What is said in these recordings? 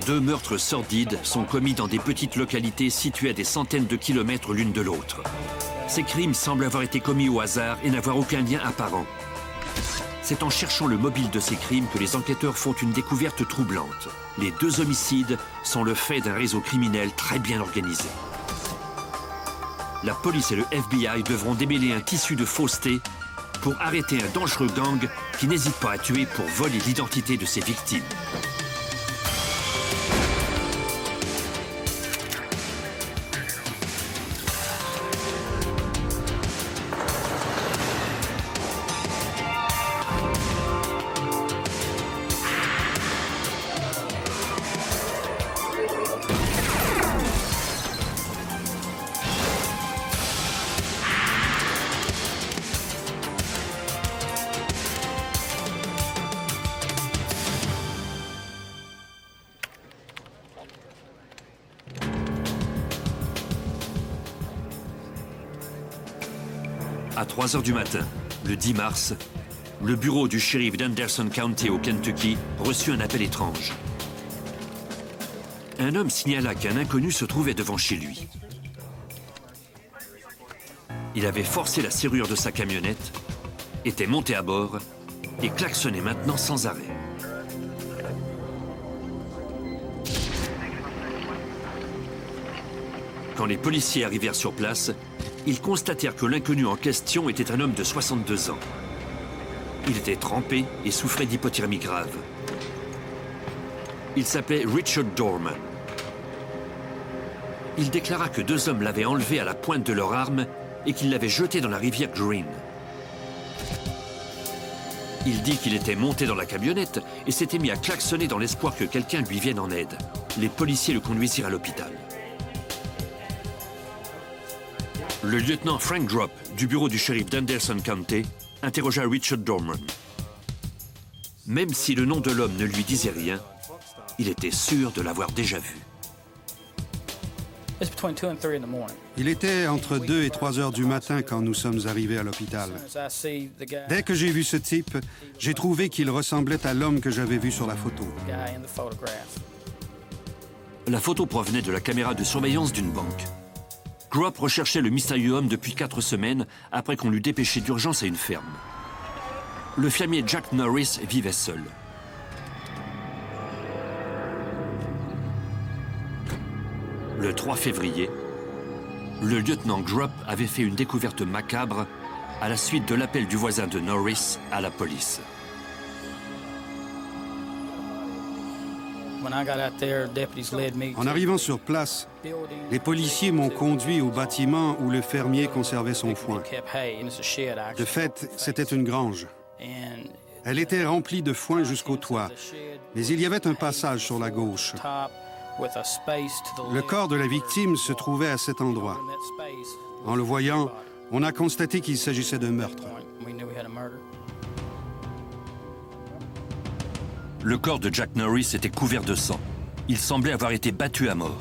2 meurtres sordides sont commis dans des petites localités situées à des centaines de kilomètres l'une de l'autre. Ces crimes semblent avoir été commis au hasard et n'avoir aucun lien apparent. C'est en cherchant le mobile de ces crimes que les enquêteurs font une découverte troublante. Les 2 homicides sont le fait d'un réseau criminel très bien organisé. La police et le FBI devront démêler un tissu de fausseté pour arrêter un dangereux gang qui n'hésite pas à tuer pour voler l'identité de ses victimes. À 3 heures du matin, le 10 mars, le bureau du shérif d'Henderson County au Kentucky reçut un appel étrange. Un homme signala qu'un inconnu se trouvait devant chez lui. Il avait forcé la serrure de sa camionnette, était monté à bord et klaxonnait maintenant sans arrêt. Quand les policiers arrivèrent sur place, ils constatèrent que l'inconnu en question était un homme de 62 ans. Il était trempé et souffrait d'hypothermie grave. Il s'appelait Richard Dorman. Il déclara que 2 hommes l'avaient enlevé à la pointe de leur arme et qu'ils l'avaient jeté dans la rivière Green. Il dit qu'il était monté dans la camionnette et s'était mis à klaxonner dans l'espoir que quelqu'un lui vienne en aide. Les policiers le conduisirent à l'hôpital. Le lieutenant Frank Drop, du bureau du shérif d'Henderson County, interrogea Richard Dorman. Même si le nom de l'homme ne lui disait rien, il était sûr de l'avoir déjà vu. Il était entre 2 et 3 heures du matin quand nous sommes arrivés à l'hôpital. Dès que j'ai vu ce type, j'ai trouvé qu'il ressemblait à l'homme que j'avais vu sur la photo. La photo provenait de la caméra de surveillance d'une banque. Drop recherchait le mystérieux homme depuis 4 semaines après qu'on l'eût dépêché d'urgence à une ferme. Le fermier Jack Norris vivait seul. Le 3 février, le lieutenant Drop avait fait une découverte macabre à la suite de l'appel du voisin de Norris à la police. En arrivant sur place, les policiers m'ont conduit au bâtiment où le fermier conservait son foin. De fait, c'était une grange. Elle était remplie de foin jusqu'au toit, mais il y avait un passage sur la gauche. Le corps de la victime se trouvait à cet endroit. En le voyant, on a constaté qu'il s'agissait d'un meurtre. Le corps de Jack Norris était couvert de sang. Il semblait avoir été battu à mort.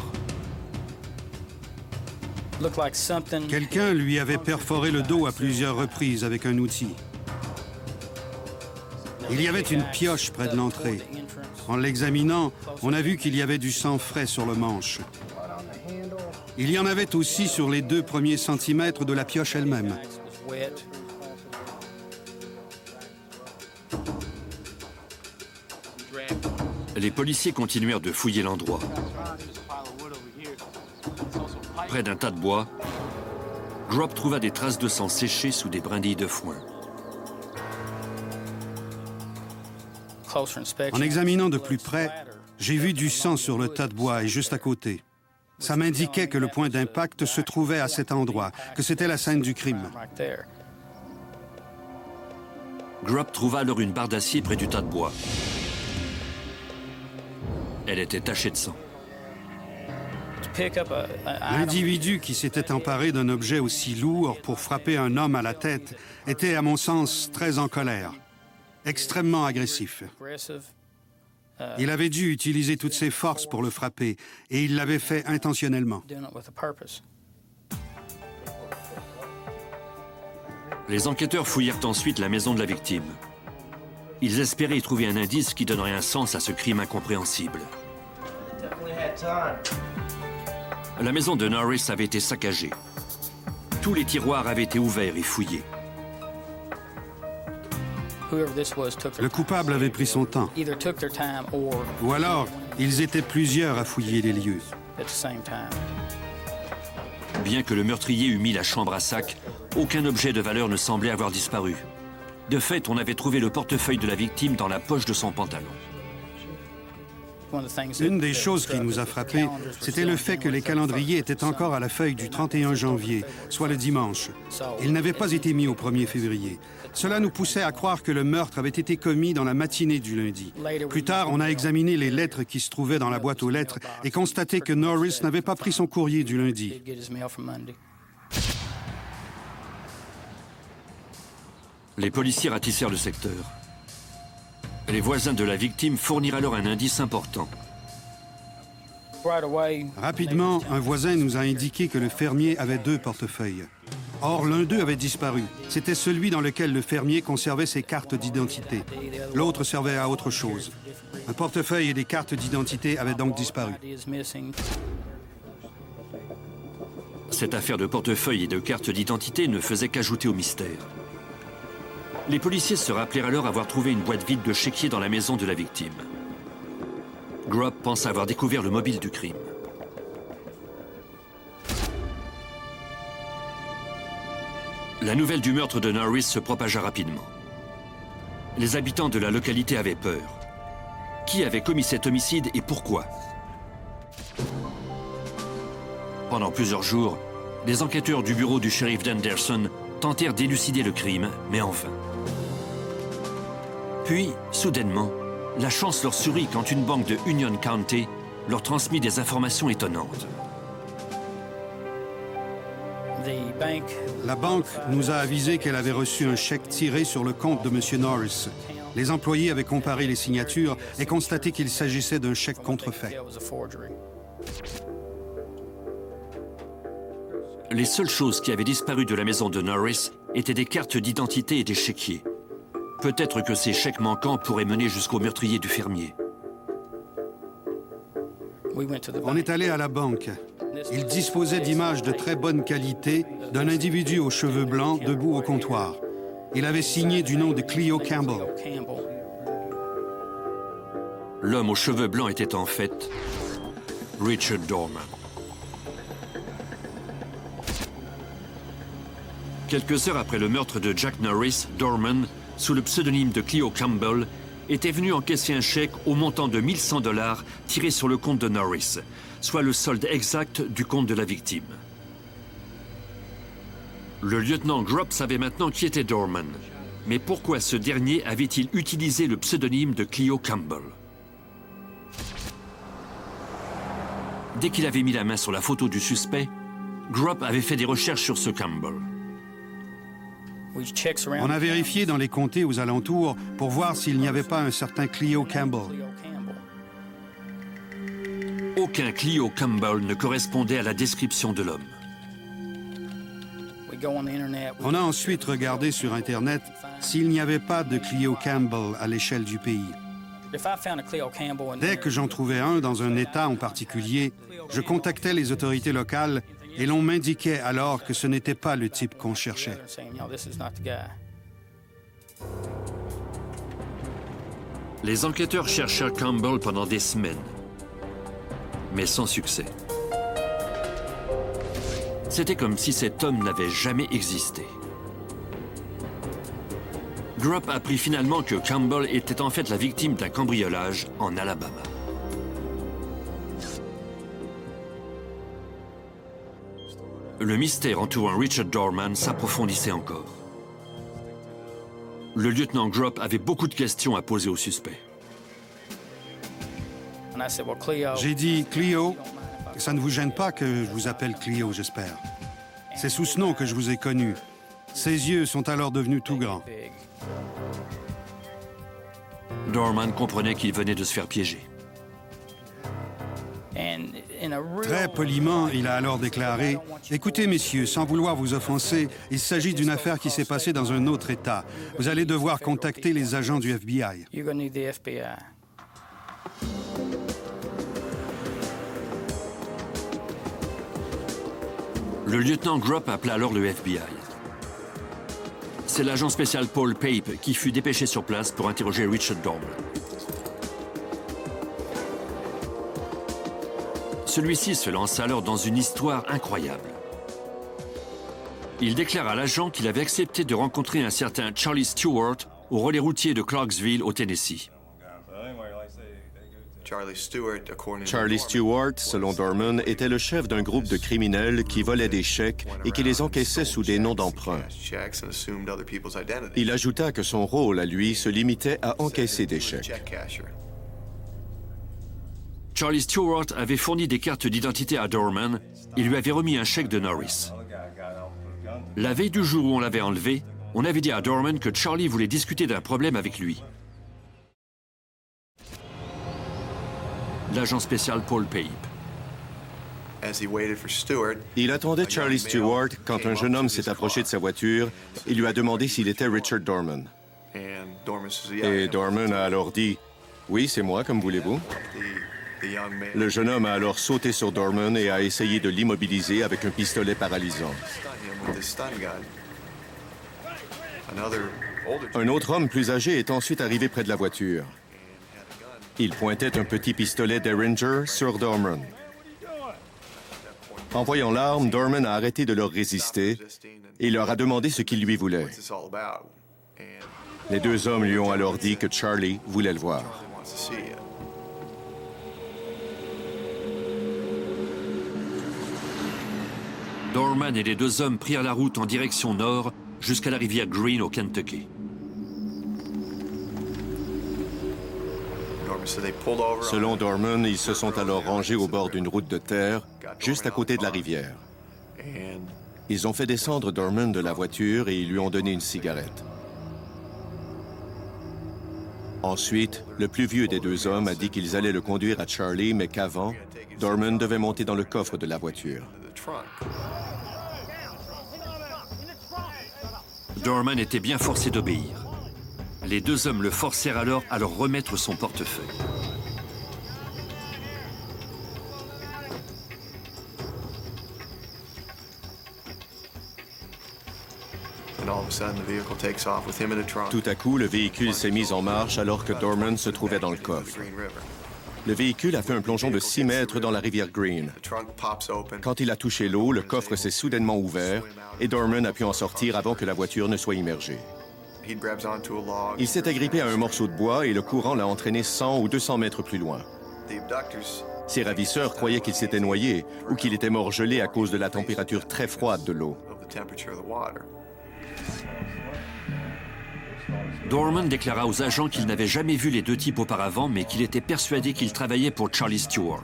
Quelqu'un lui avait perforé le dos à plusieurs reprises avec un outil. Il y avait une pioche près de l'entrée. En l'examinant, on a vu qu'il y avait du sang frais sur le manche. Il y en avait aussi sur les 2 premiers centimètres de la pioche elle-même. Les policiers continuèrent de fouiller l'endroit. Près d'un tas de bois, Drop trouva des traces de sang séchées sous des brindilles de foin. En examinant de plus près, j'ai vu du sang sur le tas de bois et juste à côté. Ça m'indiquait que le point d'impact se trouvait à cet endroit, que c'était la scène du crime. Drop trouva alors une barre d'acier près du tas de bois. Elle était tachée de sang. L'individu qui s'était emparé d'un objet aussi lourd pour frapper un homme à la tête était, à mon sens, très en colère, extrêmement agressif. Il avait dû utiliser toutes ses forces pour le frapper, et il l'avait fait intentionnellement. Les enquêteurs fouillèrent ensuite la maison de la victime. Ils espéraient y trouver un indice qui donnerait un sens à ce crime incompréhensible. La maison de Norris avait été saccagée. Tous les tiroirs avaient été ouverts et fouillés. Le coupable avait pris son temps. Ou alors, ils étaient plusieurs à fouiller les lieux. Bien que le meurtrier eût mis la chambre à sac, aucun objet de valeur ne semblait avoir disparu. De fait, on avait trouvé le portefeuille de la victime dans la poche de son pantalon. Une des choses qui nous a frappés, c'était le fait que les calendriers étaient encore à la feuille du 31 janvier, soit le dimanche. Ils n'avaient pas été mis au 1er février. Cela nous poussait à croire que le meurtre avait été commis dans la matinée du lundi. Plus tard, on a examiné les lettres qui se trouvaient dans la boîte aux lettres et constaté que Norris n'avait pas pris son courrier du lundi. Les policiers ratissèrent le secteur. Les voisins de la victime fournirent alors un indice important. Rapidement, un voisin nous a indiqué que le fermier avait 2 portefeuilles. Or, l'un d'eux avait disparu. C'était celui dans lequel le fermier conservait ses cartes d'identité. L'autre servait à autre chose. Un portefeuille et des cartes d'identité avaient donc disparu. Cette affaire de portefeuille et de cartes d'identité ne faisait qu'ajouter au mystère. Les policiers se rappelèrent alors avoir trouvé une boîte vide de chéquiers dans la maison de la victime. Grubb pense avoir découvert le mobile du crime. La nouvelle du meurtre de Norris se propagea rapidement. Les habitants de la localité avaient peur. Qui avait commis cet homicide et pourquoi? Pendant plusieurs jours, les enquêteurs du bureau du shérif d'Henderson tentèrent d'élucider le crime, mais en vain. Puis, soudainement, la chance leur sourit quand une banque de Union County leur transmit des informations étonnantes. La banque nous a avisé qu'elle avait reçu un chèque tiré sur le compte de M. Norris. Les employés avaient comparé les signatures et constaté qu'il s'agissait d'un chèque contrefait. Les seules choses qui avaient disparu de la maison de Norris étaient des cartes d'identité et des chéquiers. Peut-être que ces chèques manquants pourraient mener jusqu'au meurtrier du fermier. On est allé à la banque. Il disposait d'images de très bonne qualité d'un individu aux cheveux blancs debout au comptoir. Il avait signé du nom de Cleo Campbell. L'homme aux cheveux blancs était en fait Richard Dorman. Quelques heures après le meurtre de Jack Norris, Dorman, sous le pseudonyme de Cleo Campbell, était venu encaisser un chèque au montant de $1100 tiré sur le compte de Norris, soit le solde exact du compte de la victime. Le lieutenant Grubb savait maintenant qui était Dorman. Mais pourquoi ce dernier avait-il utilisé le pseudonyme de Cleo Campbell? Dès qu'il avait mis la main sur la photo du suspect, Grubb avait fait des recherches sur ce Campbell. On a vérifié dans les comtés aux alentours pour voir s'il n'y avait pas un certain Cleo Campbell. Aucun Cleo Campbell ne correspondait à la description de l'homme. On a ensuite regardé sur Internet s'il n'y avait pas de Cleo Campbell à l'échelle du pays. Dès que j'en trouvais un dans un État en particulier, je contactais les autorités locales et l'on m'indiquait alors que ce n'était pas le type qu'on cherchait. Les enquêteurs cherchèrent Campbell pendant des semaines, mais sans succès. C'était comme si cet homme n'avait jamais existé. Grubb apprit finalement que Campbell était en fait la victime d'un cambriolage en Alabama. Le mystère entourant Richard Dorman s'approfondissait encore. Le lieutenant Grubb avait beaucoup de questions à poser au suspect. J'ai dit, Cleo, ça ne vous gêne pas que je vous appelle Cleo, j'espère. C'est sous ce nom que je vous ai connu. Ses yeux sont alors devenus tout grands. Dorman comprenait qu'il venait de se faire piéger. Très poliment, il a alors déclaré « Écoutez, messieurs, sans vouloir vous offenser, il s'agit d'une affaire qui s'est passée dans un autre État. Vous allez devoir contacter les agents du FBI. » Le lieutenant Grupp appela alors le FBI. C'est l'agent spécial Paul Pape qui fut dépêché sur place pour interroger Richard Dorman. Celui-ci se lança alors dans une histoire incroyable. Il déclara à l'agent qu'il avait accepté de rencontrer un certain Charlie Stewart au relais routier de Clarksville, au Tennessee. Charlie Stewart, selon Dorman, était le chef d'un groupe de criminels qui volaient des chèques et qui les encaissaient sous des noms d'emprunt. Il ajouta que son rôle à lui se limitait à encaisser des chèques. Charlie Stewart avait fourni des cartes d'identité à Dorman et lui avait remis un chèque de Norris. La veille du jour où on l'avait enlevé, on avait dit à Dorman que Charlie voulait discuter d'un problème avec lui. L'agent spécial Paul Pape. Il attendait Charlie Stewart quand un jeune homme s'est approché de sa voiture et lui a demandé s'il était Richard Dorman. Et Dorman a alors dit « Oui, c'est moi, comme voulez-vous ». Le jeune homme a alors sauté sur Dorman et a essayé de l'immobiliser avec un pistolet paralysant. Un autre homme plus âgé est ensuite arrivé près de la voiture. Il pointait un petit pistolet Derringer sur Dorman. En voyant l'arme, Dorman a arrêté de leur résister et leur a demandé ce qu'il lui voulait. Les deux hommes lui ont alors dit que Charlie voulait le voir. Dorman et les deux hommes prirent la route en direction nord jusqu'à la rivière Green au Kentucky. Selon Dorman, ils se sont alors rangés au bord d'une route de terre, juste à côté de la rivière. Ils ont fait descendre Dorman de la voiture et ils lui ont donné une cigarette. Ensuite, le plus vieux des deux hommes a dit qu'ils allaient le conduire à Charlie, mais qu'avant, Dorman devait monter dans le coffre de la voiture. Dorman était bien forcé d'obéir. Les deux hommes le forcèrent alors à leur remettre son portefeuille. Tout à coup, le véhicule s'est mis en marche alors que Dorman se trouvait dans le coffre. Le véhicule a fait un plongeon de 6 mètres dans la rivière Green. Quand il a touché l'eau, le coffre s'est soudainement ouvert et Dorman a pu en sortir avant que la voiture ne soit immergée. Il s'est agrippé à un morceau de bois et le courant l'a entraîné 100 ou 200 mètres plus loin. Ses ravisseurs croyaient qu'il s'était noyé ou qu'il était mort gelé à cause de la température très froide de l'eau. Dorman déclara aux agents qu'il n'avait jamais vu les deux types auparavant, mais qu'il était persuadé qu'ils travaillaient pour Charlie Stewart.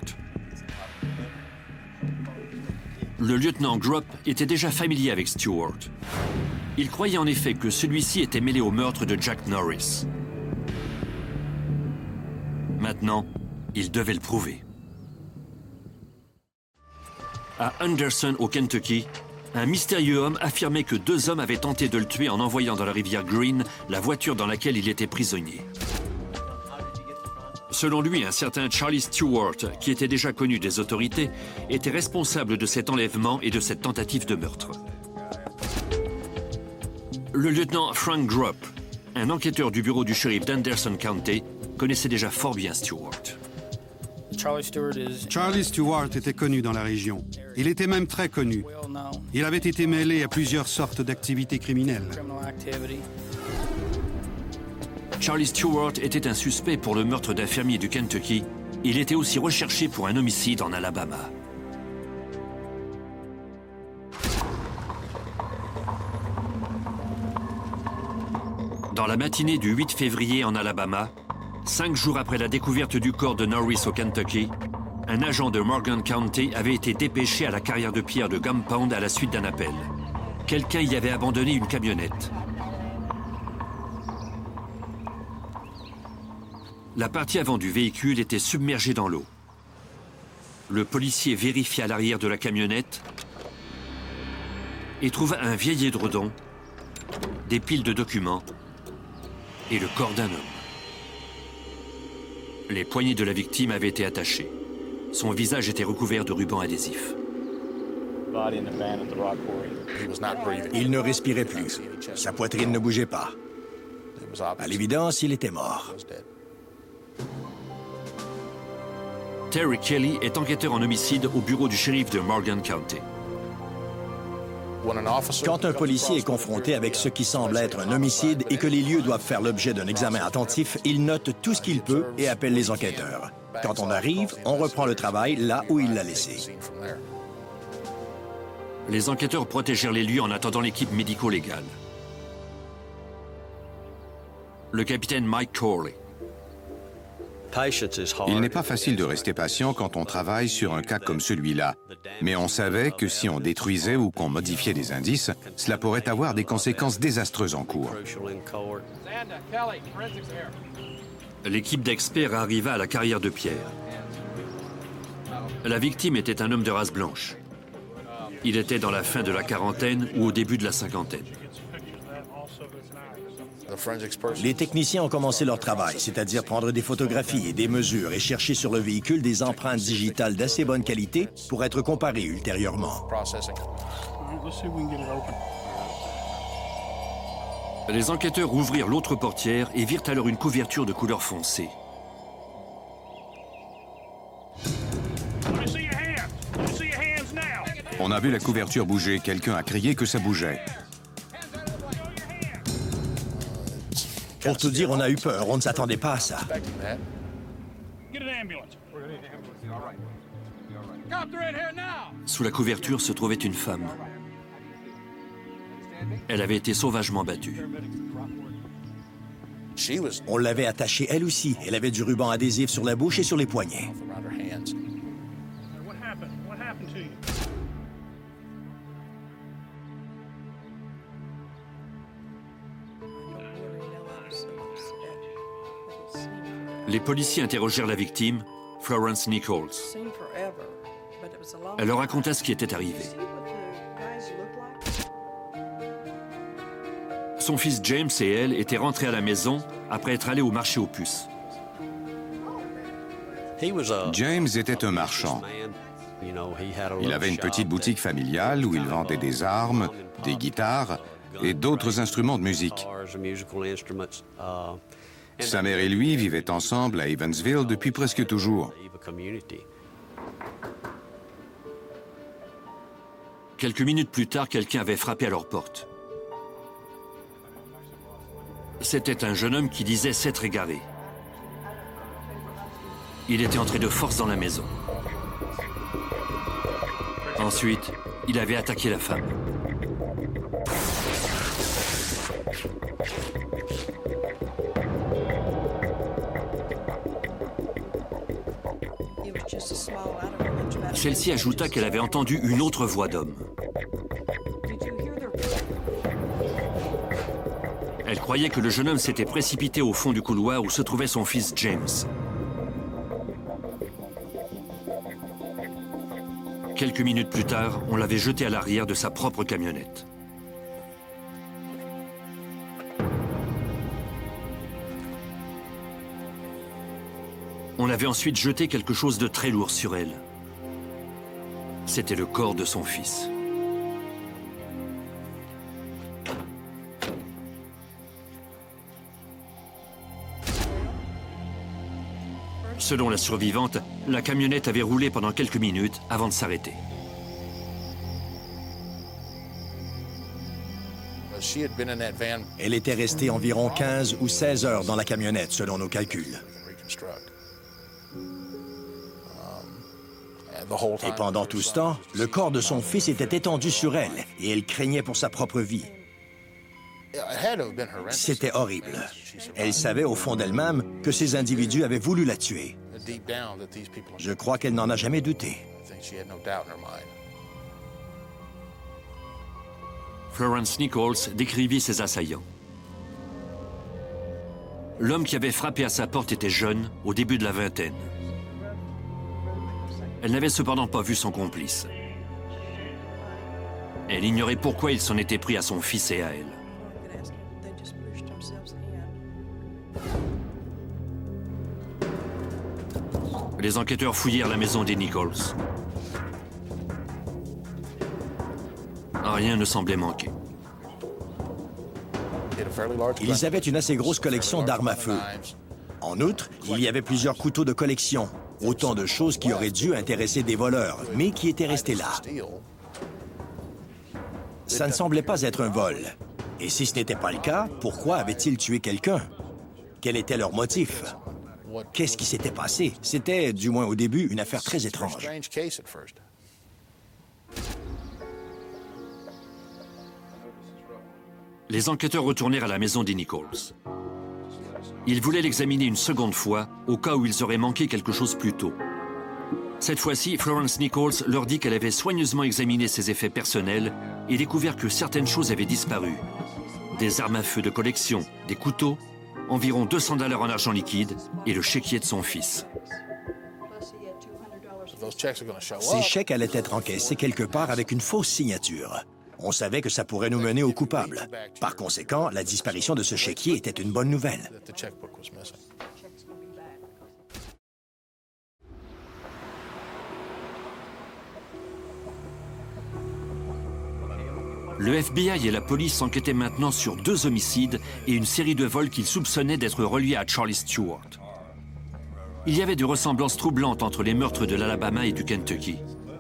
Le lieutenant Grupp était déjà familier avec Stewart. Il croyait en effet que celui-ci était mêlé au meurtre de Jack Norris. Maintenant, il devait le prouver. À Anderson, au Kentucky, un mystérieux homme affirmait que deux hommes avaient tenté de le tuer en envoyant dans la rivière Green la voiture dans laquelle il était prisonnier. Selon lui, un certain Charlie Stewart, qui était déjà connu des autorités, était responsable de cet enlèvement et de cette tentative de meurtre. Le lieutenant Frank Grupp, un enquêteur du bureau du shérif d'Anderson County, connaissait déjà fort bien Stewart. Charlie Stewart était connu dans la région. Il était même très connu. Il avait été mêlé à plusieurs sortes d'activités criminelles. Charlie Stewart était un suspect pour le meurtre d'un fermier du Kentucky. Il était aussi recherché pour un homicide en Alabama. Dans la matinée du 8 février en Alabama, 5 jours après la découverte du corps de Norris au Kentucky, un agent de Morgan County avait été dépêché à la carrière de pierre de Gum Pond à la suite d'un appel. Quelqu'un y avait abandonné une camionnette. La partie avant du véhicule était submergée dans l'eau. Le policier vérifia l'arrière de la camionnette et trouva un vieil édredon, des piles de documents et le corps d'un homme. Les poignets de la victime avaient été attachés. Son visage était recouvert de rubans adhésifs. Il ne respirait plus. Sa poitrine ne bougeait pas. À l'évidence, il était mort. Terry Kelly est enquêteur en homicide au bureau du shérif de Morgan County. Quand un policier est confronté avec ce qui semble être un homicide et que les lieux doivent faire l'objet d'un examen attentif, il note tout ce qu'il peut et appelle les enquêteurs. Quand on arrive, on reprend le travail là où il l'a laissé. Les enquêteurs protégèrent les lieux en attendant l'équipe médico-légale. Le capitaine Mike Corley. Il n'est pas facile de rester patient quand on travaille sur un cas comme celui-là, mais on savait que si on détruisait ou qu'on modifiait des indices, cela pourrait avoir des conséquences désastreuses en cours. L'équipe d'experts arriva à la carrière de pierre. La victime était un homme de race blanche. Il était dans la fin de la quarantaine ou au début de la cinquantaine. Les techniciens ont commencé leur travail, c'est-à-dire prendre des photographies et des mesures et chercher sur le véhicule des empreintes digitales d'assez bonne qualité pour être comparées ultérieurement. Les enquêteurs ouvrirent l'autre portière et virent alors une couverture de couleur foncée. On a vu la couverture bouger. Quelqu'un a crié que ça bougeait. Pour tout dire, on a eu peur. On ne s'attendait pas à ça. Sous la couverture se trouvait une femme. Elle avait été sauvagement battue. On l'avait attachée elle aussi. Elle avait du ruban adhésif sur la bouche et sur les poignets. Les policiers interrogèrent la victime, Florence Nichols. Elle leur raconta ce qui était arrivé. Son fils James et elle étaient rentrés à la maison après être allés au marché aux puces. James était un marchand. Il avait une petite boutique familiale où il vendait des armes, des guitares et d'autres instruments de musique. Sa mère et lui vivaient ensemble à Evansville depuis presque toujours. Quelques minutes plus tard, quelqu'un avait frappé à leur porte. C'était un jeune homme qui disait s'être égaré. Il était entré de force dans la maison. Ensuite, il avait attaqué la femme. Celle-ci ajouta qu'elle avait entendu une autre voix d'homme. Elle croyait que le jeune homme s'était précipité au fond du couloir où se trouvait son fils James. Quelques minutes plus tard, on l'avait jeté à l'arrière de sa propre camionnette. On avait ensuite jeté quelque chose de très lourd sur elle. C'était le corps de son fils. Selon la survivante, la camionnette avait roulé pendant quelques minutes avant de s'arrêter. Elle était restée environ 15 ou 16 heures dans la camionnette, selon nos calculs. Et pendant tout ce temps, le corps de son fils était étendu sur elle et elle craignait pour sa propre vie. C'était horrible. Elle savait au fond d'elle-même que ces individus avaient voulu la tuer. Je crois qu'elle n'en a jamais douté. Florence Nichols décrivit ses assaillants. L'homme qui avait frappé à sa porte était jeune, au début de la vingtaine. Elle n'avait cependant pas vu son complice. Elle ignorait pourquoi il s'en était pris à son fils et à elle. Les enquêteurs fouillèrent la maison des Nichols. Rien ne semblait manquer. Ils avaient une assez grosse collection d'armes à feu. En outre, il y avait plusieurs couteaux de collection. Autant de choses qui auraient dû intéresser des voleurs, mais qui étaient restées là. Ça ne semblait pas être un vol. Et si ce n'était pas le cas, pourquoi avaient-ils tué quelqu'un? Quel était leur motif? Qu'est-ce qui s'était passé? C'était, du moins au début, une affaire très étrange. Les enquêteurs retournèrent à la maison des Nichols. Ils voulaient l'examiner une seconde fois, au cas où ils auraient manqué quelque chose plus tôt. Cette fois-ci, Florence Nichols leur dit qu'elle avait soigneusement examiné ses effets personnels et découvert que certaines choses avaient disparu. Des armes à feu de collection, des couteaux, environ $200 en argent liquide et le chéquier de son fils. Ces chèques allaient être encaissés quelque part avec une fausse signature. On savait que ça pourrait nous mener au coupable. Par conséquent, la disparition de ce chéquier était une bonne nouvelle. Le FBI et la police enquêtaient maintenant sur 2 homicides et une série de vols qu'ils soupçonnaient d'être reliés à Charlie Stewart. Il y avait des ressemblances troublantes entre les meurtres de l'Alabama et du Kentucky.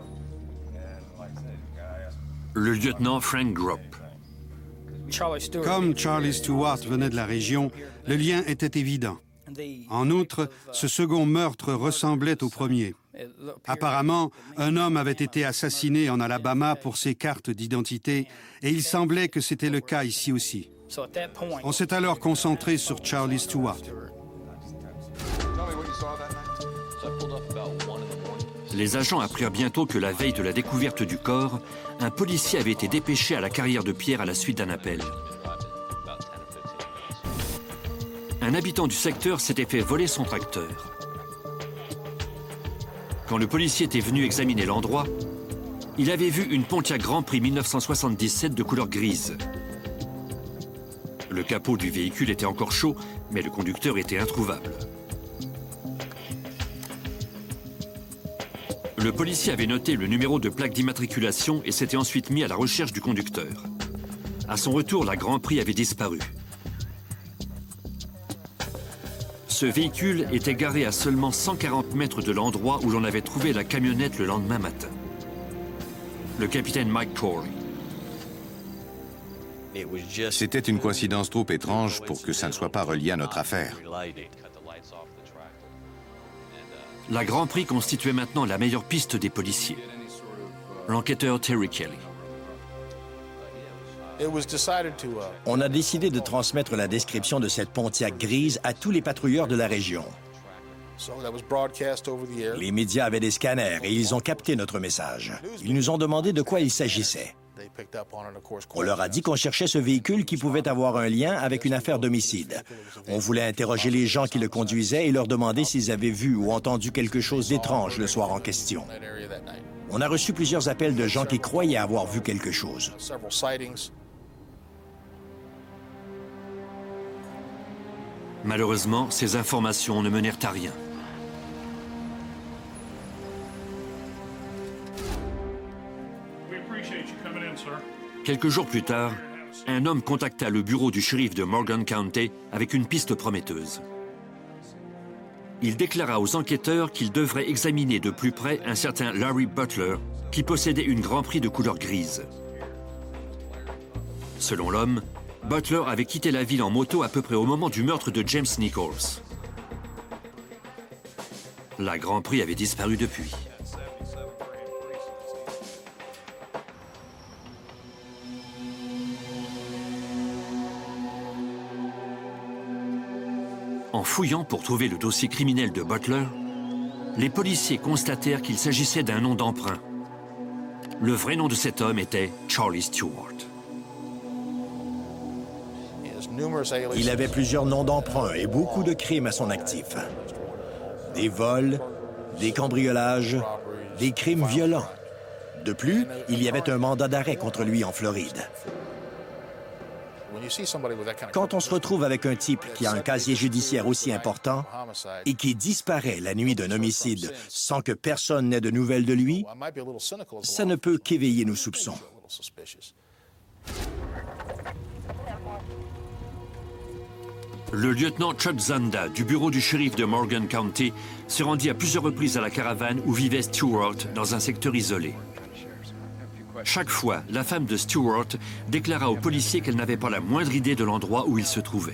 Le lieutenant Frank Gropp. Comme Charlie Stewart venait de la région, le lien était évident. En outre, ce second meurtre ressemblait au premier. Apparemment, un homme avait été assassiné en Alabama pour ses cartes d'identité et il semblait que c'était le cas ici aussi. On s'est alors concentré sur Charlie Stewart. Les agents apprirent bientôt que la veille de la découverte du corps, un policier avait été dépêché à la carrière de Pierre à la suite d'un appel. Un habitant du secteur s'était fait voler son tracteur. Quand le policier était venu examiner l'endroit, il avait vu une Pontiac Grand Prix 1977 de couleur grise. Le capot du véhicule était encore chaud, mais le conducteur était introuvable. Le policier avait noté le numéro de plaque d'immatriculation et s'était ensuite mis à la recherche du conducteur. À son retour, la Grand Prix avait disparu. Ce véhicule était garé à seulement 140 mètres de l'endroit où l'on avait trouvé la camionnette le lendemain matin. Le capitaine Mike Corey. C'était une coïncidence trop étrange pour que ça ne soit pas relié à notre affaire. La Grand Prix constituait maintenant la meilleure piste des policiers. L'enquêteur Terry Kelly. On a décidé de transmettre la description de cette Pontiac grise à tous les patrouilleurs de la région. Les médias avaient des scanners et ils ont capté notre message. Ils nous ont demandé de quoi il s'agissait. On leur a dit qu'on cherchait ce véhicule qui pouvait avoir un lien avec une affaire d'homicide. On voulait interroger les gens qui le conduisaient et leur demander s'ils avaient vu ou entendu quelque chose d'étrange le soir en question. On a reçu plusieurs appels de gens qui croyaient avoir vu quelque chose. Malheureusement, ces informations ne menèrent à rien. Quelques jours plus tard, un homme contacta le bureau du shérif de Morgan County avec une piste prometteuse. Il déclara aux enquêteurs qu'ils devraient examiner de plus près un certain Larry Butler, qui possédait une Grand Prix de couleur grise. Selon l'homme, Butler avait quitté la ville en moto à peu près au moment du meurtre de James Nichols. La Grand Prix avait disparu depuis. En fouillant pour trouver le dossier criminel de Butler, les policiers constatèrent qu'il s'agissait d'un nom d'emprunt. Le vrai nom de cet homme était Charlie Stewart. Il avait plusieurs noms d'emprunt et beaucoup de crimes à son actif. Des vols, des cambriolages, des crimes violents. De plus, il y avait un mandat d'arrêt contre lui en Floride. Quand on se retrouve avec un type qui a un casier judiciaire aussi important et qui disparaît la nuit d'un homicide sans que personne n'ait de nouvelles de lui, ça ne peut qu'éveiller nos soupçons. Le lieutenant Chuck Zanda, du bureau du shérif de Morgan County, se rendit à plusieurs reprises à la caravane où vivait Stewart dans un secteur isolé. Chaque fois, la femme de Stewart déclara aux policiers qu'elle n'avait pas la moindre idée de l'endroit où il se trouvait.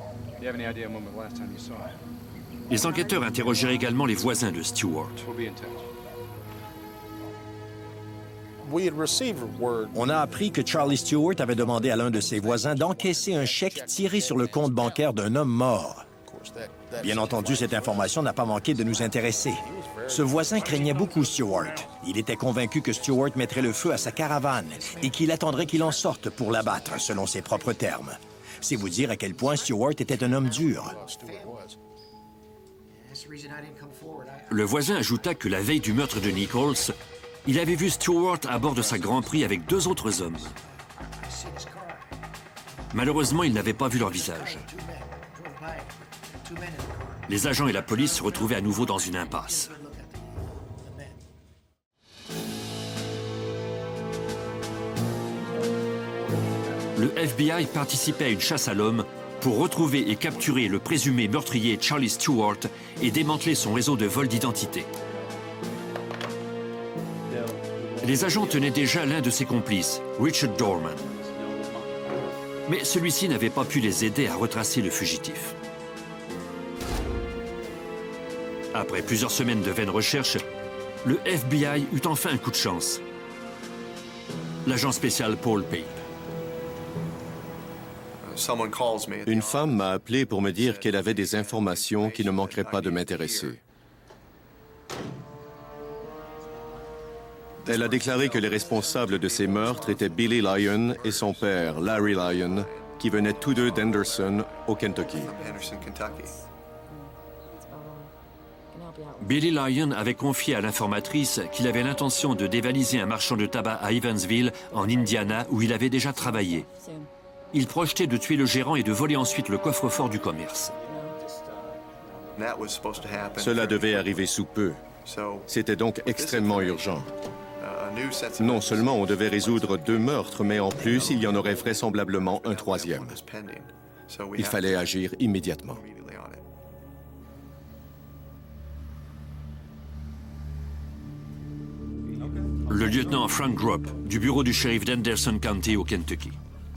Les enquêteurs interrogèrent également les voisins de Stewart. On a appris que Charlie Stewart avait demandé à l'un de ses voisins d'encaisser un chèque tiré sur le compte bancaire d'un homme mort. Bien entendu, cette information n'a pas manqué de nous intéresser. Ce voisin craignait beaucoup Stewart. Il était convaincu que Stewart mettrait le feu à sa caravane et qu'il attendrait qu'il en sorte pour l'abattre, selon ses propres termes. C'est vous dire à quel point Stewart était un homme dur. Le voisin ajouta que la veille du meurtre de Nichols, il avait vu Stewart à bord de sa Grand Prix avec 2 autres hommes. Malheureusement, il n'avait pas vu leur visage. Les agents et la police se retrouvaient à nouveau dans une impasse. Le FBI participait à une chasse à l'homme pour retrouver et capturer le présumé meurtrier Charlie Stewart et démanteler son réseau de vol d'identité. Les agents tenaient déjà l'un de ses complices, Richard Dorman. Mais celui-ci n'avait pas pu les aider à retracer le fugitif. Après plusieurs semaines de vaines recherches, le FBI eut enfin un coup de chance. L'agent spécial Paul Pape. Une femme m'a appelé pour me dire qu'elle avait des informations qui ne manqueraient pas de m'intéresser. Elle a déclaré que les responsables de ces meurtres étaient Billy Lyon et son père, Larry Lyon, qui venaient tous deux d'Henderson, au Kentucky. Billy Lyon avait confié à l'informatrice qu'il avait l'intention de dévaliser un marchand de tabac à Evansville, en Indiana, où il avait déjà travaillé. Il projetait de tuer le gérant et de voler ensuite le coffre-fort du commerce. Cela devait arriver sous peu. C'était donc extrêmement urgent. Non seulement on devait résoudre 2 meurtres, mais en plus, il y en aurait vraisemblablement un 3e. Il fallait agir immédiatement. Le lieutenant Frank Grubb, du bureau du shérif d'Henderson County au Kentucky.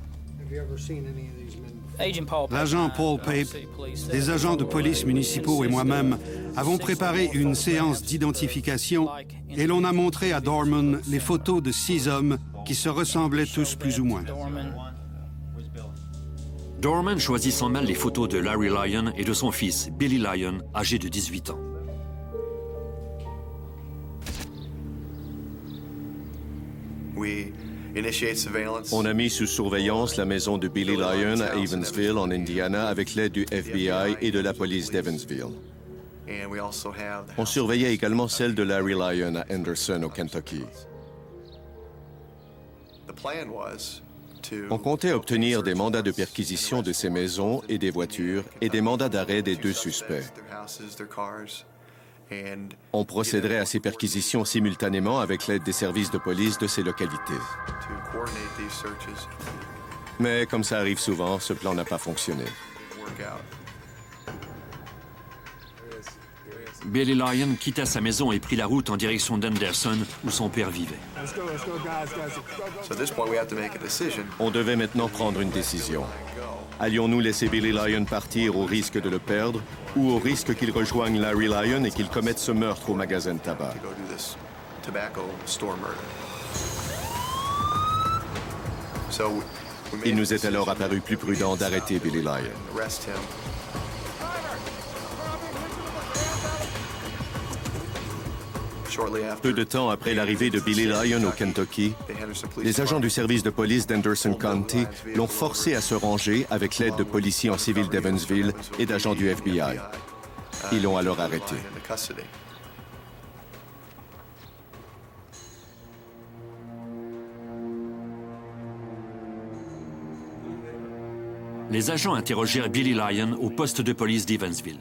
L'agent Paul Pape, des agents de police municipaux et moi-même avons préparé une séance d'identification et l'on a montré à Dorman les photos de 6 hommes qui se ressemblaient tous plus ou moins. Dorman choisit sans mal les photos de Larry Lyon et de son fils, Billy Lyon, âgé de 18 ans. On a mis sous surveillance la maison de Billy Lyon à Evansville, en Indiana, avec l'aide du FBI et de la police d'Evansville. On surveillait également celle de Larry Lyon à Henderson, au Kentucky. On comptait obtenir des mandats de perquisition de ces maisons et des voitures et des mandats d'arrêt des 2 suspects. On procéderait à ces perquisitions simultanément avec l'aide des services de police de ces localités. Mais comme ça arrive souvent, ce plan n'a pas fonctionné. Billy Lyon quitta sa maison et prit la route en direction d'Henderson, où son père vivait. On devait maintenant prendre une décision. Allions-nous laisser Billy Lyon partir au risque de le perdre ou au risque qu'il rejoigne Larry Lyon et qu'il commette ce meurtre au magasin de tabac? Il nous est alors apparu plus prudent d'arrêter Billy Lyon. Peu de temps après l'arrivée de Billy Lyon au Kentucky, les agents du service de police d'Henderson County l'ont forcé à se ranger avec l'aide de policiers en civil d'Evansville et d'agents du FBI. Ils l'ont alors arrêté. Les agents interrogèrent Billy Lyon au poste de police d'Evansville.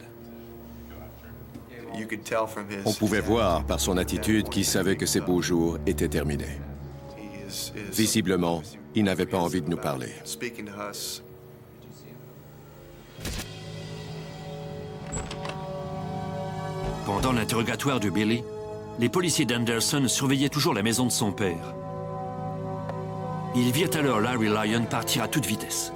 On pouvait voir par son attitude qu'il savait que ses beaux jours étaient terminés. Visiblement, il n'avait pas envie de nous parler. Pendant l'interrogatoire de Billy, les policiers d'Anderson surveillaient toujours la maison de son père. Ils virent alors Larry Lyon partir à toute vitesse.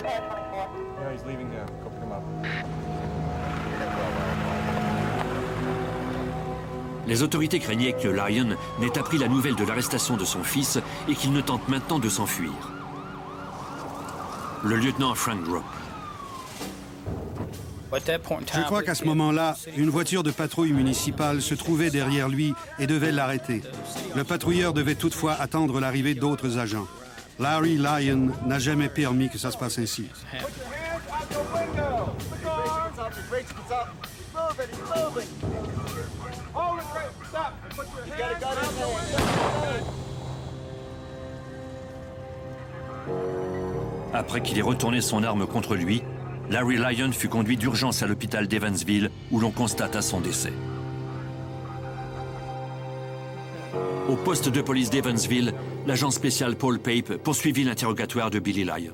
Les autorités craignaient que Lyon n'ait appris la nouvelle de l'arrestation de son fils et qu'il ne tente maintenant de s'enfuir. Le lieutenant Frank Gropp. Je crois qu'à ce moment-là, une voiture de patrouille municipale se trouvait derrière lui et devait l'arrêter. Le patrouilleur devait toutefois attendre l'arrivée d'autres agents. Larry Lyon n'a jamais permis que ça se passe ainsi. Après qu'il ait retourné son arme contre lui, Larry Lyon fut conduit d'urgence à l'hôpital d'Evansville où l'on constata son décès. Au poste de police d'Evansville, l'agent spécial Paul Pape poursuivit l'interrogatoire de Billy Lyon.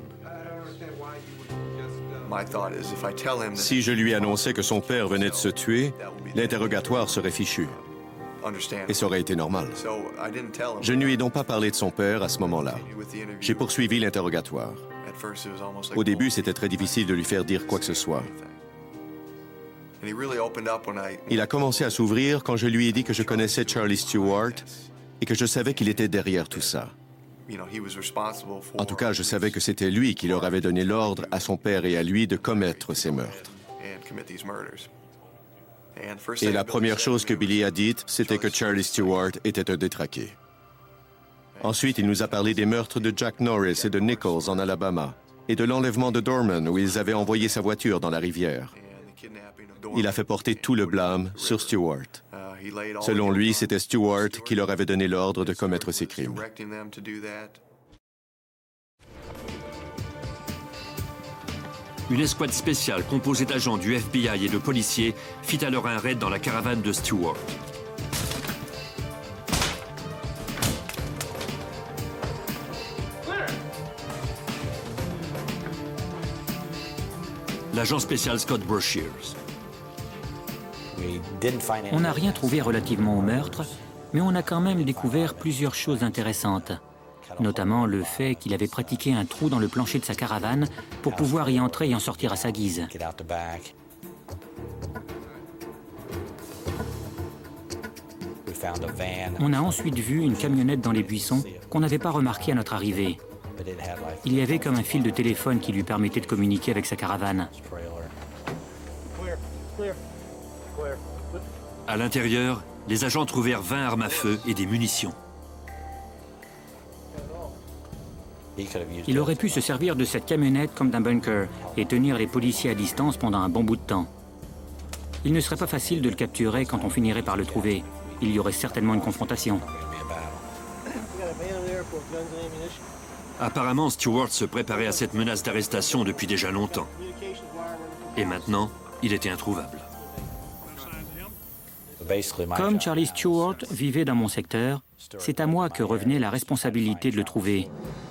Si je lui annonçais que son père venait de se tuer, l'interrogatoire serait fichu. Et ça aurait été normal. Je ne lui ai donc pas parlé de son père à ce moment-là. J'ai poursuivi l'interrogatoire. Au début, c'était très difficile de lui faire dire quoi que ce soit. Il a commencé à s'ouvrir quand je lui ai dit que je connaissais Charlie Stewart et que je savais qu'il était derrière tout ça. En tout cas, je savais que c'était lui qui leur avait donné l'ordre à son père et à lui de commettre ces meurtres. Et la première chose que Billy a dite, c'était que Charlie Stewart était un détraqué. Ensuite, il nous a parlé des meurtres de Jack Norris et de Nichols en Alabama, et de l'enlèvement de Dorman où ils avaient envoyé sa voiture dans la rivière. Il a fait porter tout le blâme sur Stewart. Selon lui, c'était Stewart qui leur avait donné l'ordre de commettre ces crimes. Une escouade spéciale composée d'agents du FBI et de policiers fit alors un raid dans la caravane de Stewart. L'agent spécial Scott Brashears. On n'a rien trouvé relativement au meurtre, mais on a quand même découvert plusieurs choses intéressantes, notamment le fait qu'il avait pratiqué un trou dans le plancher de sa caravane pour pouvoir y entrer et en sortir à sa guise. On a ensuite vu une camionnette dans les buissons qu'on n'avait pas remarqué à notre arrivée. Il y avait comme un fil de téléphone qui lui permettait de communiquer avec sa caravane. À l'intérieur, les agents trouvèrent 20 armes à feu et des munitions. Il aurait pu se servir de cette camionnette comme d'un bunker et tenir les policiers à distance pendant un bon bout de temps. Il ne serait pas facile de le capturer quand on finirait par le trouver. Il y aurait certainement une confrontation. Apparemment, Stewart se préparait à cette menace d'arrestation depuis déjà longtemps. Et maintenant, il était introuvable. Comme Charlie Stewart vivait dans mon secteur, c'est à moi que revenait la responsabilité de le trouver.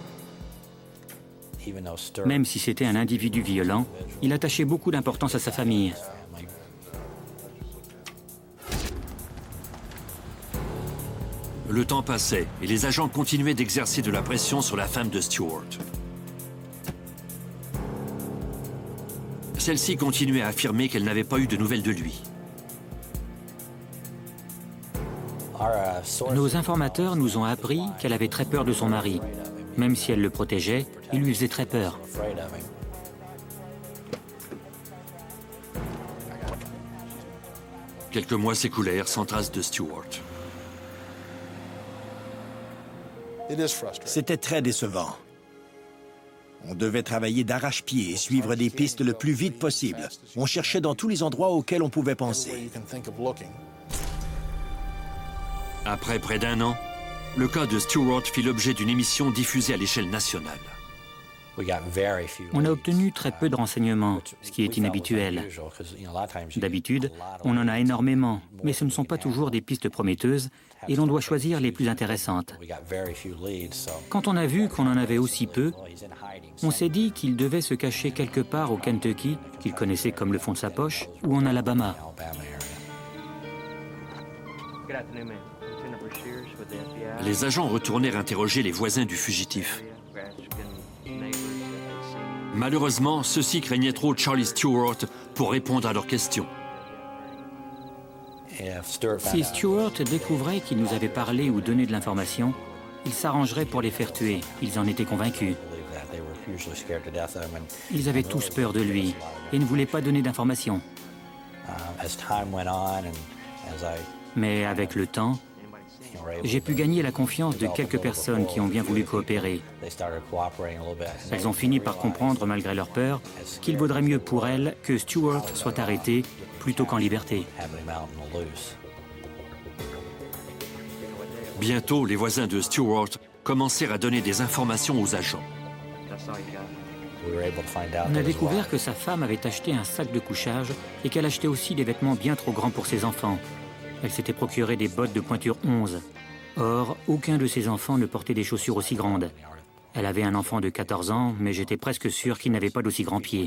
Même si c'était un individu violent, il attachait beaucoup d'importance à sa famille. Le temps passait et les agents continuaient d'exercer de la pression sur la femme de Stewart. Celle-ci continuait à affirmer qu'elle n'avait pas eu de nouvelles de lui. Nos informateurs nous ont appris qu'elle avait très peur de son mari. Même si elle le protégeait, il lui faisait très peur. Quelques mois s'écoulèrent sans trace de Stewart. C'était très décevant. On devait travailler d'arrache-pied et suivre des pistes le plus vite possible. On cherchait dans tous les endroits auxquels on pouvait penser. Après près d'un an, le cas de Stewart fit l'objet d'une émission diffusée à l'échelle nationale. On a obtenu très peu de renseignements, ce qui est inhabituel. D'habitude, on en a énormément, mais ce ne sont pas toujours des pistes prometteuses et l'on doit choisir les plus intéressantes. Quand on a vu qu'on en avait aussi peu, on s'est dit qu'il devait se cacher quelque part au Kentucky, qu'il connaissait comme le fond de sa poche, ou en Alabama. Les agents retournèrent interroger les voisins du fugitif. Malheureusement, ceux-ci craignaient trop Charlie Stewart pour répondre à leurs questions. Si Stewart découvrait qu'il nous avait parlé ou donné de l'information, il s'arrangerait pour les faire tuer. Ils en étaient convaincus. Ils avaient tous peur de lui et ne voulaient pas donner d'informations. Mais avec le temps, j'ai pu gagner la confiance de quelques personnes qui ont bien voulu coopérer. Elles ont fini par comprendre, malgré leur peur, qu'il vaudrait mieux pour elles que Stewart soit arrêté plutôt qu'en liberté. Bientôt, les voisins de Stewart commencèrent à donner des informations aux agents. On a découvert que sa femme avait acheté un sac de couchage et qu'elle achetait aussi des vêtements bien trop grands pour ses enfants. Elle s'était procuré des bottes de pointure 11. Or, aucun de ses enfants ne portait des chaussures aussi grandes. Elle avait un enfant de 14 ans, mais j'étais presque sûr qu'il n'avait pas d'aussi grands pieds.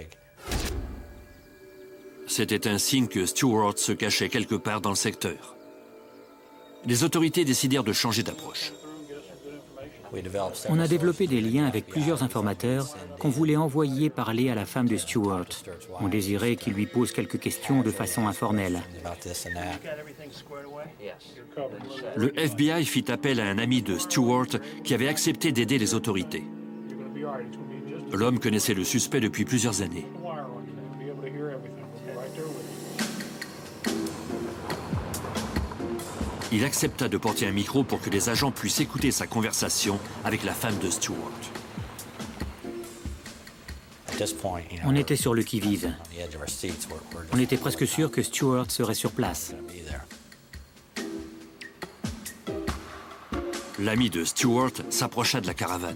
C'était un signe que Stewart se cachait quelque part dans le secteur. Les autorités décidèrent de changer d'approche. On a développé des liens avec plusieurs informateurs qu'on voulait envoyer parler à la femme de Stewart. On désirait qu'il lui pose quelques questions de façon informelle. Le FBI fit appel à un ami de Stewart qui avait accepté d'aider les autorités. L'homme connaissait le suspect depuis plusieurs années. Il accepta de porter un micro pour que les agents puissent écouter sa conversation avec la femme de Stewart. On était sur le qui-vive. On était presque sûr que Stewart serait sur place. L'ami de Stewart s'approcha de la caravane.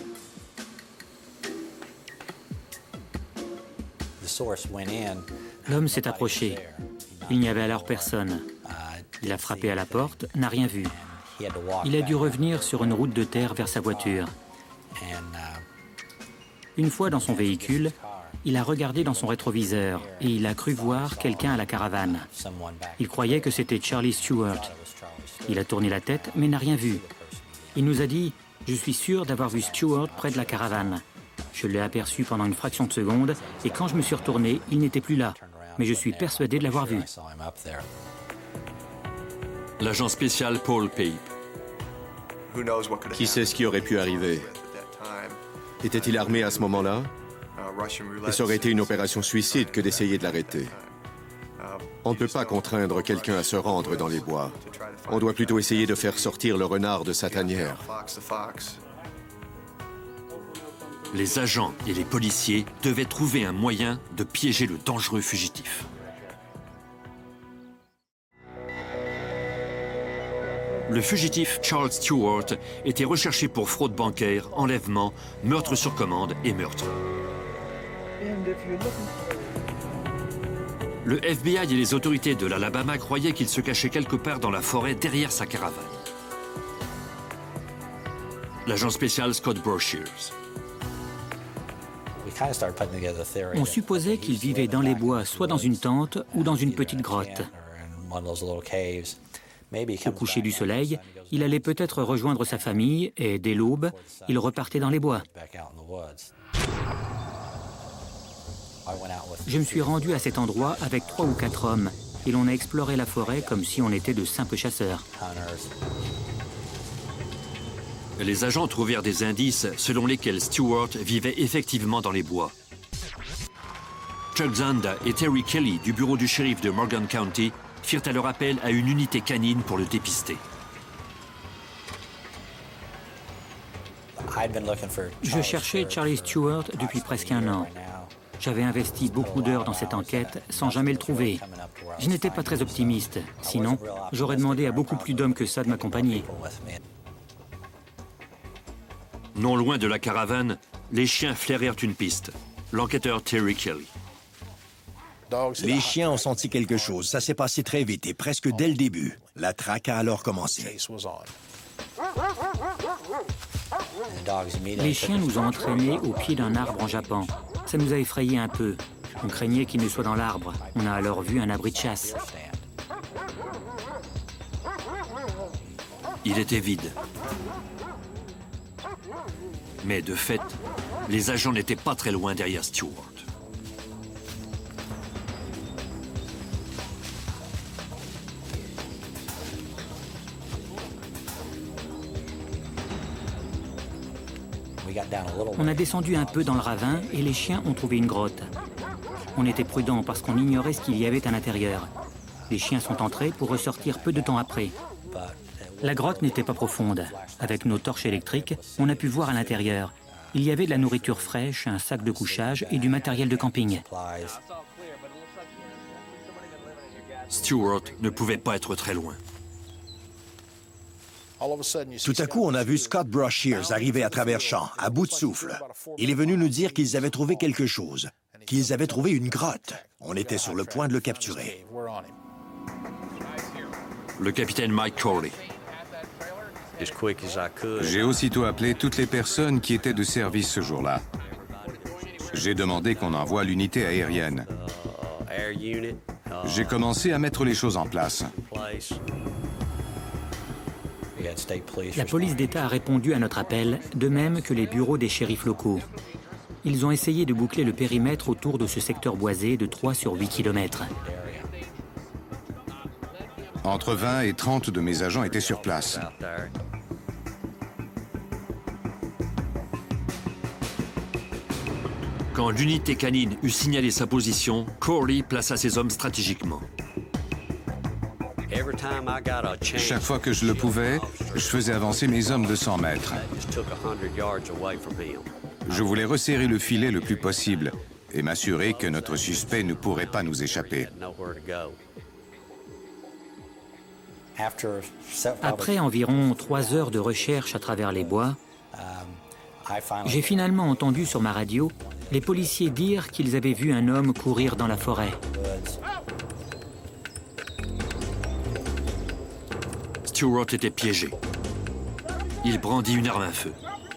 L'homme s'est approché. Il n'y avait alors personne. Il a frappé à la porte, n'a rien vu. Il a dû revenir sur une route de terre vers sa voiture. Une fois dans son véhicule, il a regardé dans son rétroviseur et il a cru voir quelqu'un à la caravane. Il croyait que c'était Charlie Stewart. Il a tourné la tête mais n'a rien vu. Il nous a dit « Je suis sûr d'avoir vu Stewart près de la caravane. Je l'ai aperçu pendant une fraction de seconde et quand je me suis retourné, il n'était plus là. Mais je suis persuadé de l'avoir vu. » L'agent spécial Paul Pape. Qui sait ce qui aurait pu arriver? Était-il armé à ce moment-là? Et ça aurait été une opération suicide que d'essayer de l'arrêter. On ne peut pas contraindre quelqu'un à se rendre dans les bois. On doit plutôt essayer de faire sortir le renard de sa tanière. Les agents et les policiers devaient trouver un moyen de piéger le dangereux fugitif. Le fugitif Charles Stewart était recherché pour fraude bancaire, enlèvement, meurtre sur commande et meurtre. Le FBI et les autorités de l'Alabama croyaient qu'il se cachait quelque part dans la forêt derrière sa caravane. L'agent spécial Scott Broshears. On supposait qu'il vivait dans les bois, soit dans une tente ou dans une petite grotte. Au coucher du soleil, il allait peut-être rejoindre sa famille et, dès l'aube, il repartait dans les bois. Je me suis rendu à cet endroit avec 3 ou 4 hommes et l'on a exploré la forêt comme si on était de simples chasseurs. Les agents trouvèrent des indices selon lesquels Stewart vivait effectivement dans les bois. Chuck Zanda et Terry Kelly du bureau du shérif de Morgan County firent alors appel à une unité canine pour le dépister. Je cherchais Charlie Stewart depuis presque 1 an. J'avais investi beaucoup d'heures dans cette enquête sans jamais le trouver. Je n'étais pas très optimiste. Sinon, j'aurais demandé à beaucoup plus d'hommes que ça de m'accompagner. Non loin de la caravane, Les chiens flairèrent une piste. L'enquêteur Terry Kelly. Les chiens ont senti quelque chose. Ça s'est passé très vite et presque dès le début. La traque a alors commencé. Les chiens nous ont entraînés au pied d'un arbre en jappant. Ça nous a effrayés un peu. On craignait qu'ils ne soient dans l'arbre. On a alors vu un abri de chasse. Il était vide. Mais de fait, les agents n'étaient pas très loin derrière Stewart. On a descendu un peu dans le ravin et les chiens ont trouvé une grotte. On était prudents parce qu'on ignorait ce qu'il y avait à l'intérieur. Les chiens sont entrés pour ressortir peu de temps après. La grotte n'était pas profonde. Avec nos torches électriques, on a pu voir à l'intérieur. Il y avait de la nourriture fraîche, un sac de couchage et du matériel de camping. Stewart ne pouvait pas être très loin. Tout à coup, on a vu Scott Brashears arriver à travers champs, à bout de souffle. Il est venu nous dire qu'ils avaient trouvé quelque chose, qu'ils avaient trouvé une grotte. On était sur le point de le capturer. Le capitaine Mike Corley. J'ai aussitôt appelé toutes les personnes qui étaient de service ce jour-là. J'ai demandé qu'on envoie l'unité aérienne. J'ai commencé à mettre les choses en place. La police d'État a répondu à notre appel, de même que les bureaux des shérifs locaux. Ils ont essayé de boucler le périmètre autour de ce secteur boisé de 3 sur 8 kilomètres. Entre 20 et 30 de mes agents étaient sur place. Quand l'unité canine eut signalé sa position, Corley plaça ses hommes stratégiquement. Chaque fois que je le pouvais, je faisais avancer mes hommes de 100 mètres. Je voulais resserrer le filet le plus possible et m'assurer que notre suspect ne pourrait pas nous échapper. Après environ 3 heures de recherche à travers les bois, j'ai finalement entendu sur ma radio les policiers dire qu'ils avaient vu un homme courir dans la forêt. Stewart était piégé. Il brandit une arme à feu.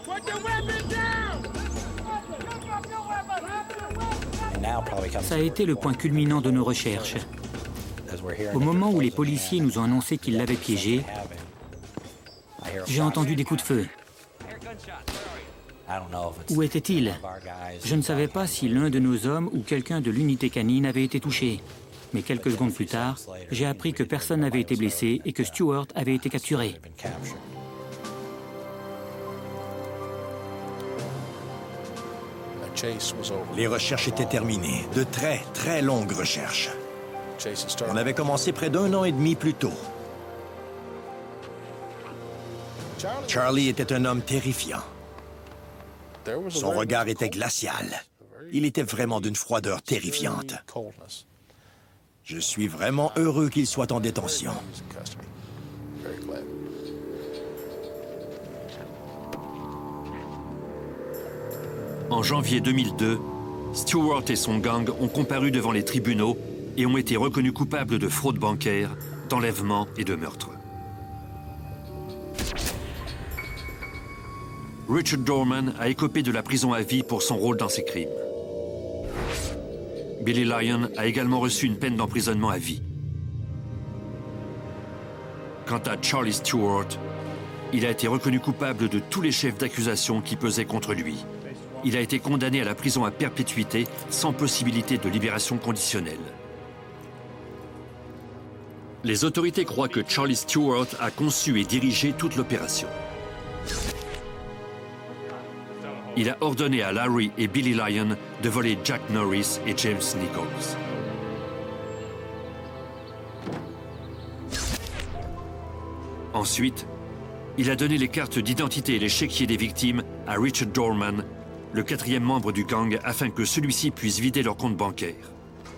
Ça a été le point culminant de nos recherches. Au moment où les policiers nous ont annoncé qu'ils l'avaient piégé, j'ai entendu des coups de feu. Où était-il? Je ne savais pas si l'un de nos hommes ou quelqu'un de l'unité canine avait été touché. Mais quelques secondes plus tard, j'ai appris que personne n'avait été blessé et que Stewart avait été capturé. Les recherches étaient terminées. De très, très longues recherches. On avait commencé près d'1 an et demi plus tôt. Charlie était un homme terrifiant. Son regard était glacial. Il était vraiment d'une froideur terrifiante. Je suis vraiment heureux qu'il soit en détention. En janvier 2002, Stewart et son gang ont comparu devant les tribunaux et ont été reconnus coupables de fraude bancaire, d'enlèvement et de meurtre. Richard Dorman a écopé de la prison à vie pour son rôle dans ces crimes. Billy Lyon a également reçu une peine d'emprisonnement à vie. Quant à Charlie Stewart, il a été reconnu coupable de tous les chefs d'accusation qui pesaient contre lui. Il a été condamné à la prison à perpétuité sans possibilité de libération conditionnelle. Les autorités croient que Charlie Stewart a conçu et dirigé toute l'opération. Il a ordonné à Larry et Billy Lyon de voler Jack Norris et James Nichols. Ensuite, il a donné les cartes d'identité et les chéquiers des victimes à Richard Dorman, le 4e membre du gang, afin que celui-ci puisse vider leur compte bancaire.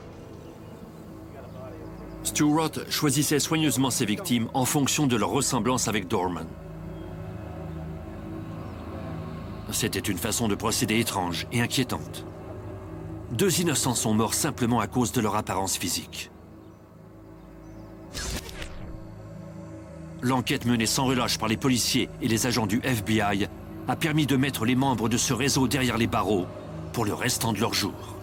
Stewart choisissait soigneusement ses victimes en fonction de leur ressemblance avec Dorman. C'était une façon de procéder étrange et inquiétante. 2 innocents sont morts simplement à cause de leur apparence physique. L'enquête menée sans relâche par les policiers et les agents du FBI a permis de mettre les membres de ce réseau derrière les barreaux pour le restant de leur jour.